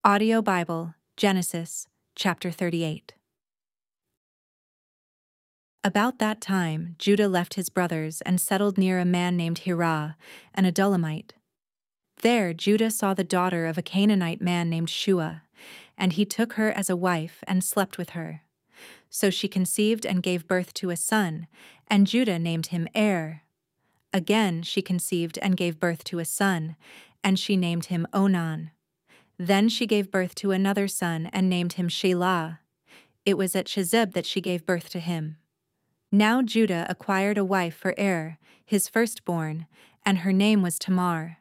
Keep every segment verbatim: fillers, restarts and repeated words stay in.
Audio Bible, Genesis, chapter thirty-eight. About that time, Judah left his brothers and settled near a man named Hirah, an Adullamite. There, Judah saw the daughter of a Canaanite man named Shua, and he took her as a wife and slept with her. So she conceived and gave birth to a son, and Judah named him Er. Again she conceived and gave birth to a son, and she named him Onan. Then she gave birth to another son and named him Shelah. It was at Chezib that she gave birth to him. Now Judah acquired a wife for Er, his firstborn, and her name was Tamar.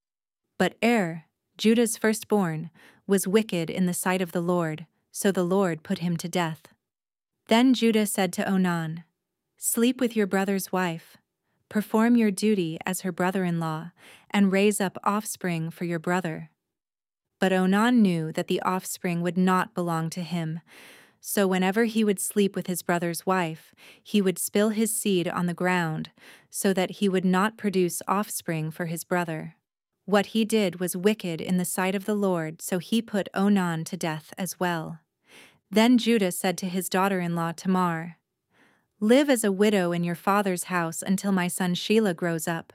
But Er, Judah's firstborn, was wicked in the sight of the Lord, so the Lord put him to death. Then Judah said to Onan, "Sleep with your brother's wife. Perform your duty as her brother-in-law, and raise up offspring for your brother." But Onan knew that the offspring would not belong to him, so whenever he would sleep with his brother's wife, he would spill his seed on the ground, so that he would not produce offspring for his brother. What he did was wicked in the sight of the Lord, so he put Onan to death as well. Then Judah said to his daughter-in-law Tamar, "Live as a widow in your father's house until my son Shelah grows up."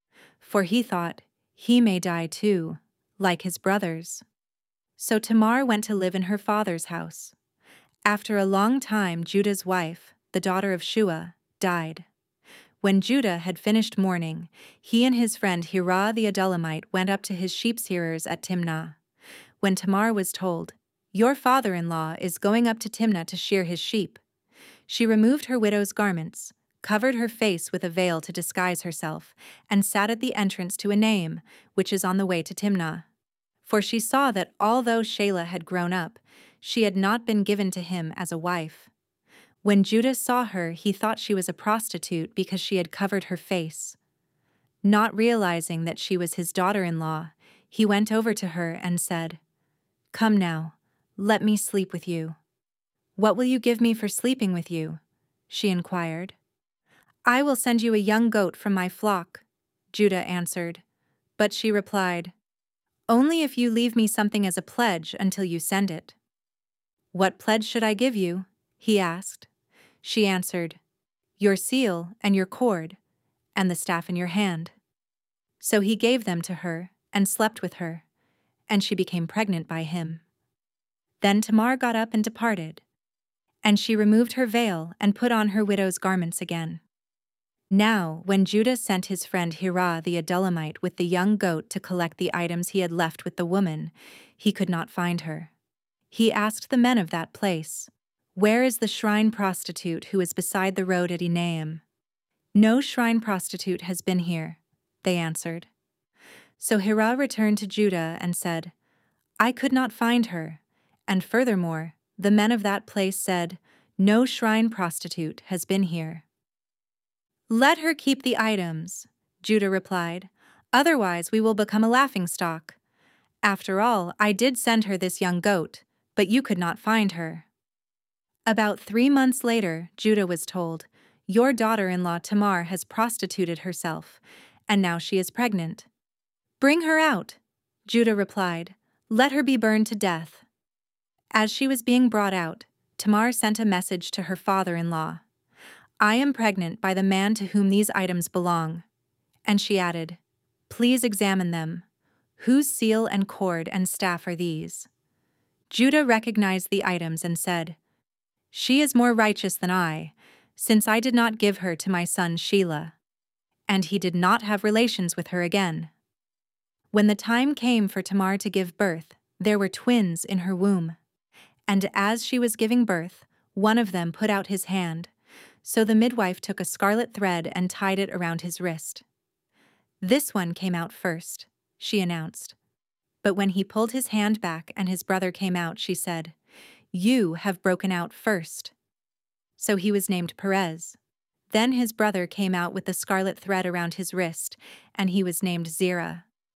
For he thought, he may die too, like his brothers. So Tamar went to live in her father's house. After a long time, Judah's wife, the daughter of Shua, died. When Judah had finished mourning, he and his friend Hirah the Adullamite went up to his sheep-shearers at Timnah. When Tamar was told, "Your father-in-law is going up to Timnah to shear his sheep," she removed her widow's garments, covered her face with a veil to disguise herself, and sat at the entrance to Enaim, which is on the way to Timnah. For she saw that although Shelah had grown up, she had not been given to him as a wife. When Judah saw her, he thought she was a prostitute because she had covered her face. Not realizing that she was his daughter-in-law, he went over to her and said, "Come now, let me sleep with you." "What will you give me for sleeping with you?" she inquired. "I will send you a young goat from my flock," Judah answered. But she replied, "Only if you leave me something as a pledge until you send it." "What pledge should I give you?" he asked. She answered, "Your seal and your cord, and the staff in your hand." So he gave them to her and slept with her, and she became pregnant by him. Then Tamar got up and departed, and she removed her veil and put on her widow's garments again. Now, when Judah sent his friend Hirah the Adullamite with the young goat to collect the items he had left with the woman, he could not find her. He asked the men of that place, "Where is the shrine prostitute who is beside the road at Enaim?" "No shrine prostitute has been here," they answered. So Hirah returned to Judah and said, "I could not find her," and furthermore, the men of that place said, "No shrine prostitute has been here." "Let her keep the items," Judah replied, "otherwise we will become a laughingstock. After all, I did send her this young goat, but you could not find her." About three months later, Judah was told, "Your daughter-in-law Tamar has prostituted herself, and now she is pregnant." "Bring her out," Judah replied. "Let her be burned to death." As she was being brought out, Tamar sent a message to her father-in-law, "I am pregnant by the man to whom these items belong." And she added, "Please examine them. Whose seal and cord and staff are these?" Judah recognized the items and said, "She is more righteous than I, since I did not give her to my son Shelah." And he did not have relations with her again. When the time came for Tamar to give birth, there were twins in her womb. And as she was giving birth, one of them put out his hand. So the midwife took a scarlet thread and tied it around his wrist. "This one came out first," she announced. But when he pulled his hand back and his brother came out, she said, "You have broken out first." So he was named Perez. Then his brother came out with the scarlet thread around his wrist, and he was named Zerah.